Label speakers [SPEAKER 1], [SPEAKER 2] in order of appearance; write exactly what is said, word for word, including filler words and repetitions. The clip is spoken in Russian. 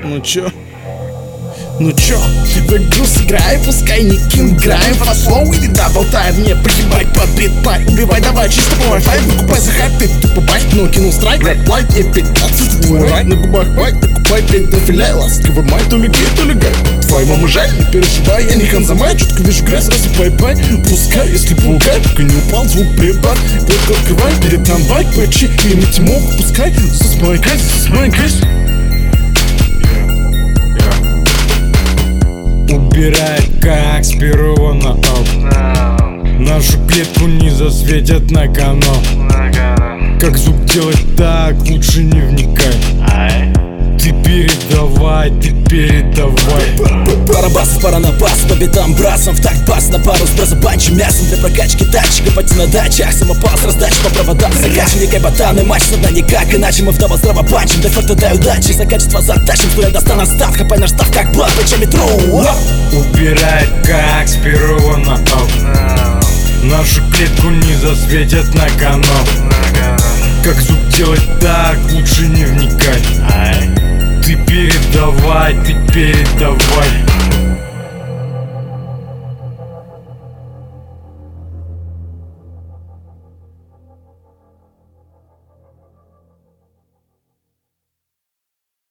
[SPEAKER 1] Ну чё? Ну чё, в игру сыграй, пускай не кинграем фаслоу или да, болтай мне, пригибай под битпай. Убивай, давай, чисто по Wi-Fi, выкупай за хайп, ты тупо байк, ну кинул страйк, рэп лайк, и пятнадцать твой рай, на губах байк, докупай, пять дофиляй, ласковый май, то ли гей, то ли гай. Твоей мамы жаль, не переживай, я не ханзамай, чутко вижу грязь, рассыпай пай. Пускай, если пугай, пока не упал, звук прибавь, только открывай, перед там байк, пэчи, и не тьму, пускай, засмайкай, засмайкай.
[SPEAKER 2] Убирает как Спирова на оп. Нашу клетку не засветят на канал. Как звук делать так, лучше не вникай. Ты передавай, ты передавай.
[SPEAKER 3] Пара басов, пара на бас, по битам брасом. В такт бас на пару с бразобанчем мясом. Для прокачки тачек, пойти на дачах. Самопал с раздачей по проводам. Закачем, не ботаны, матч со дна никак. Иначе мы вдова здраво панчим. Дефакто дай удачи, за качество затащим. Стоя достану став, хапай наш став, как блат, печем метро.
[SPEAKER 2] Убирает как Спирова на оп. Нашу клетку не засветят на канал. Как звук делать так, лучше не вникай. Ты передавай, ты передавай.